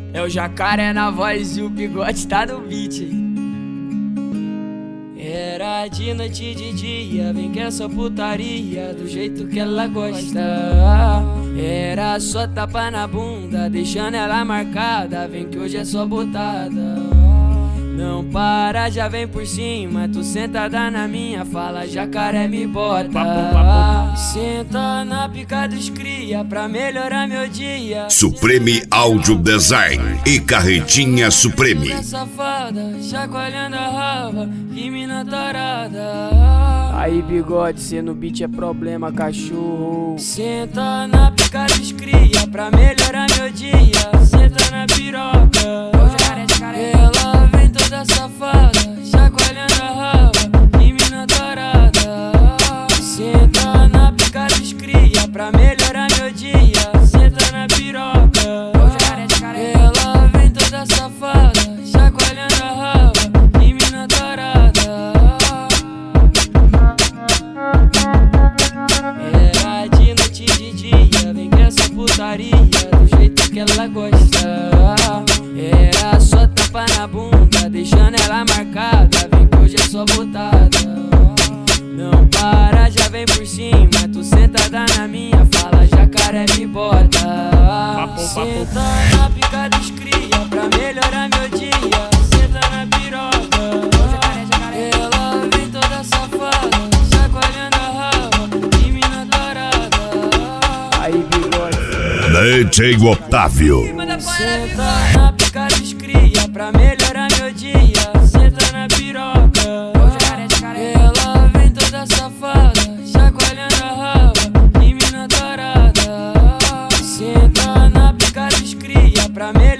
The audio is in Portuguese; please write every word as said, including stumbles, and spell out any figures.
É o Jacaré na voz e o Bigode tá no beat. Era de noite e de dia, vem que é só putaria, do jeito que ela gosta. Era só tapa na bunda, deixando ela marcada, vem que hoje é só botada. Não para, já vem por cima, tu sentada na minha, fala Jacaré me bota. Senta na pica dos cria pra melhorar meu dia. Supreme Audio Design e Carretinha Supreme. Safada, chacoalhando a raba, que mina tarada. Aí Bigode, cê no beat é problema, cachorro. Senta na pica dos cria pra melhorar meu dia. Senta na piroca, ela vem toda safada, chacoalhando a raba, que mina tarada. Senta na pica dos cria pra melhorar meu dia. Senta na piroca, ela vem toda safada, chacoalhando a raba, que mina tarada. Era de noite e de dia, vem que essa putaria, do jeito que ela gosta. Era só tapa na bunda, deixando ela marcada, vem que hoje é só botada. Não para, já vem por cima, tu sentada na minha, fala Jacaré me bota. Senta na pica dos cria pra melhorar meu dia. Senta na piroca, ela vem toda safada, chacoalhando a raba, que mina tarada. Aí Bigode, D J Otávio. senta na pica dos cria pra melhorar meu dia. Senta na piroca, ela vem toda safada, chacoalhando a raba, que mina tarada. Senta na pica dos cria pra melhorar